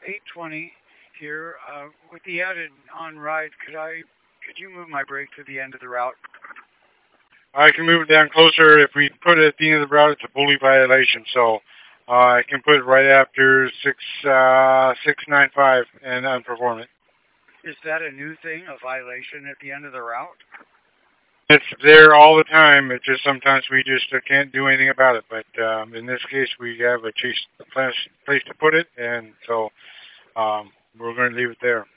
820 here. With the added on ride, could you move my brake to the end of the route? I can move it down closer. If we put it at the end of the route, it's a bully violation. So I can put it right after 695 and unperform it. Is that a new thing, a violation at the end of the route? It's there all the time. It just sometimes we just can't do anything about it. But in this case, we have a place to put it, and so we're going to leave it there.